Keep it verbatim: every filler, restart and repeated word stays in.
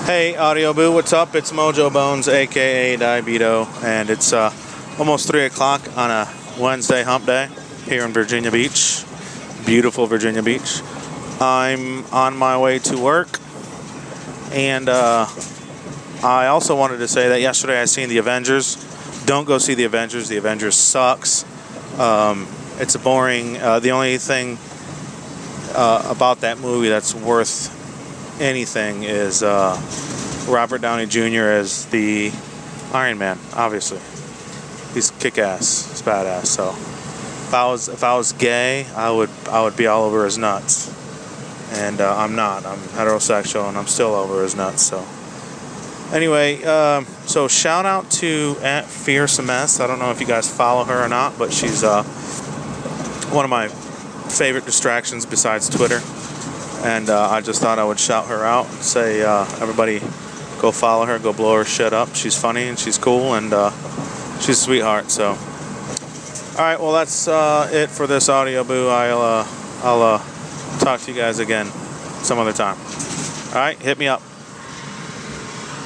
Hey, Audio Boo, what's up? It's Mojo Bones, aka Diabeto, and it's uh, almost three o'clock on a Wednesday hump day here in Virginia Beach. Beautiful Virginia Beach. I'm on my way to work, and uh, I also wanted to say that yesterday I seen The Avengers. Don't go see The Avengers. The Avengers sucks. Um, it's a boring. Uh, the only thing uh, about that movie that's worth anything is uh, Robert Downey Junior as the Iron Man. Obviously, he's kick-ass, he's badass. So if I was if I was gay, I would I would be all over his nuts, and uh, I'm not. I'm heterosexual, and I'm still over his nuts. So anyway, um, so shout out to at Fearsome S. I don't know if you guys follow her or not, but she's uh, one of my favorite distractions besides Twitter. And uh, I just thought I would shout her out and say, uh, everybody go follow her, go blow her shit up. She's funny and she's cool, and uh, she's a sweetheart. So, all right, well, that's uh, it for this Audio Boo. I'll, uh, I'll uh, talk to you guys again some other time. All right, hit me up.